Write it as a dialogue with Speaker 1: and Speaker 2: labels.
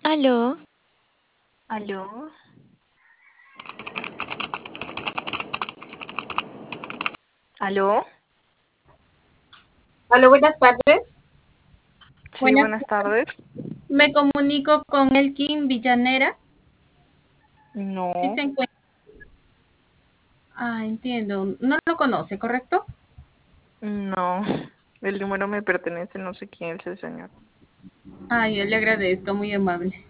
Speaker 1: Aló,
Speaker 2: ¿Aló? ¿Aló?
Speaker 3: Hola, buenas tardes.
Speaker 2: Sí,
Speaker 3: Buenas,
Speaker 2: buenas tardes.
Speaker 3: me comunico con Elkin Villanera. Sí se
Speaker 2: No,
Speaker 3: encuentra. Ah, entiendo. No lo conoce, ¿correcto?
Speaker 2: no. El número me pertenece, no sé quién es el señor.
Speaker 3: Ay, yo le agradezco, muy amable.